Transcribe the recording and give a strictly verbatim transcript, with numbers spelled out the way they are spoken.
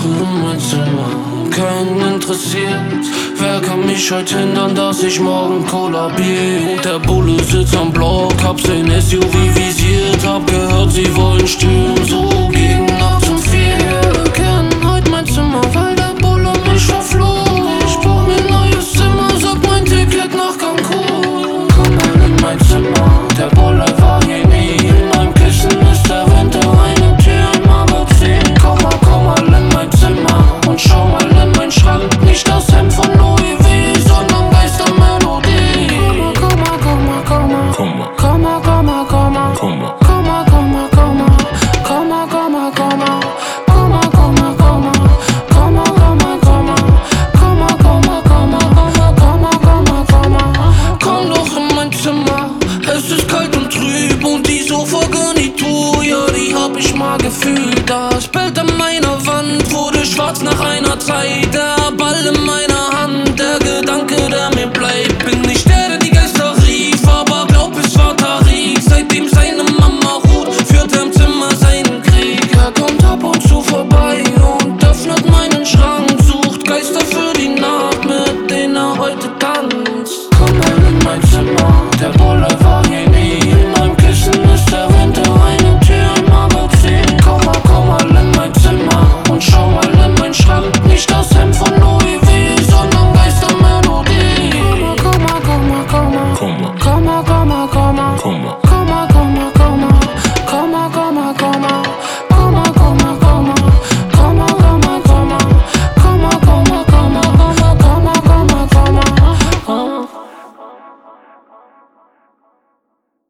in mein Zimmer, keinen interessiert. Wer kann mich heute hindern, dass ich morgen kollabier? Und der Bulle sitzt am Block, hab sein S U V visiert. Hab gehört, sie wollen stürmen, so geht